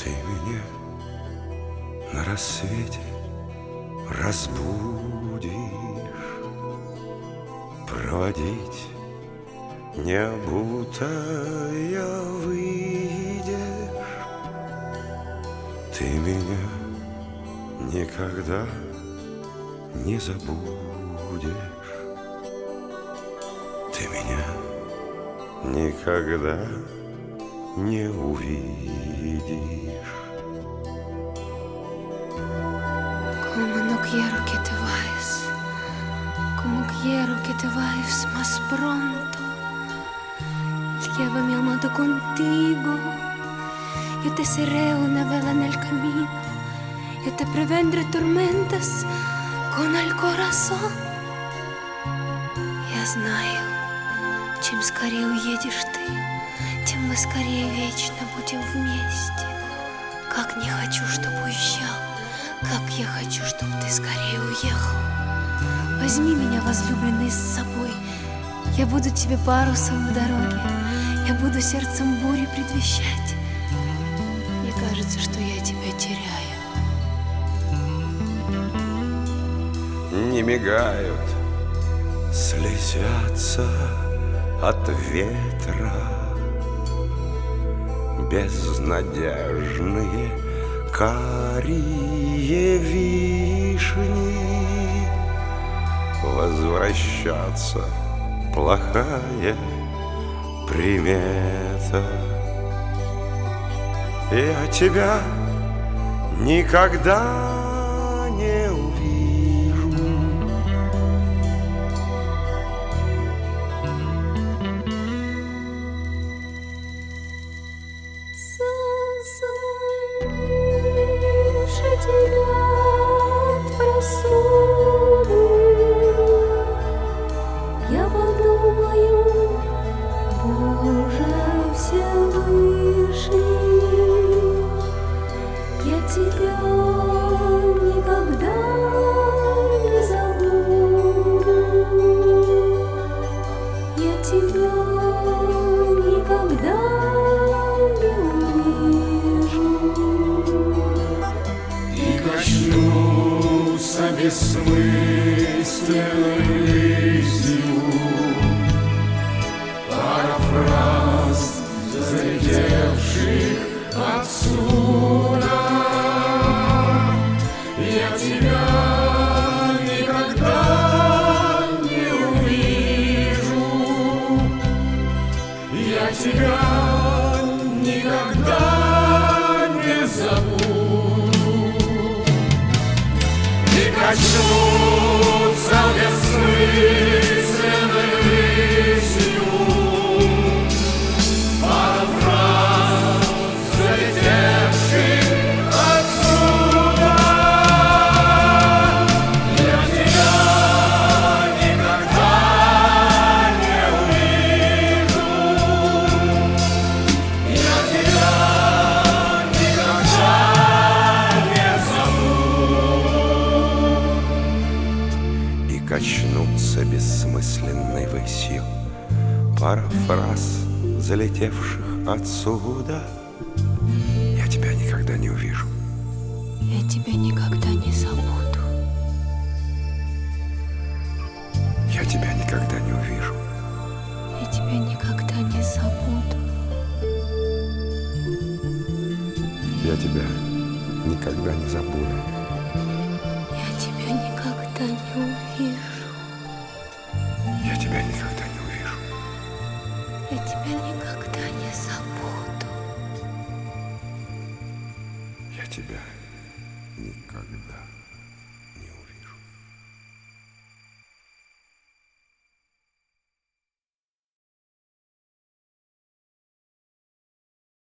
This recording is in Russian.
Ты меня на рассвете разбудишь, проводить не обутая выйдешь. Ты меня никогда не забудешь. Ты меня никогда не увидишь. Como no quiero que te vayas, como quiero que te vayas más pronto. Llévame, amado, contigo. Yo te seré una vela en el camino. Yo te prevendré tormentas con el corazón. Я знаю, чем скорее уедешь ты, тем мы скорее вечно будем вместе. Как не хочу, чтобы уезжал, как я хочу, чтобы ты скорее уехал. Возьми меня, возлюбленный, с собой. Я буду тебе парусом в дороге. Я буду сердцем бури предвещать. Мне кажется, что я тебя теряю. Не мигают, слезятся от ветра безнадежные карие вишни. Возвращаться плохая примета. Я тебя никогда не увижу. Заслыши тебя от просуды, я подумаю, Боже Всевышний, я тебя никогда не забуду, я тебя никогда не увижу. И качнутся бессмысленной рысью пара фраз, залетевших отсюда. Я тебя никогда не увижу, я тебя никогда не забуду. И качнутся бессмысленной рысью пара фраз, залетевших отсюда. Я тебя никогда не увижу, я тебя никогда не забуду. И качнутся бессмысленной высью пара фраз, залетевших отсюда. Я тебя никогда не увижу. Я тебя никогда не забуду. Я тебя никогда не увижу. Я тебя никогда не забуду. Я тебя никогда не забуду. Я тебя никогда не увижу. Я тебя никогда не увижу. Я тебя никогда не забуду. Я тебя никогда